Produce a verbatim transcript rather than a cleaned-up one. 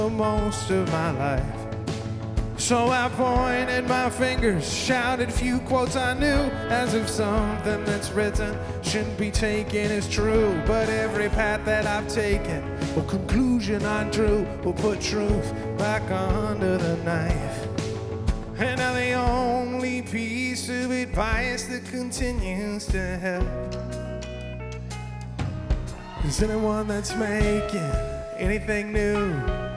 most of my life. So I pointed my fingers, shouted a few quotes I knew, as if something that's written shouldn't be taken as true. But every path that I've taken, or conclusion I drew, will put truth back under the knife. And now the only piece of advice that continues to help is anyone that's making anything new.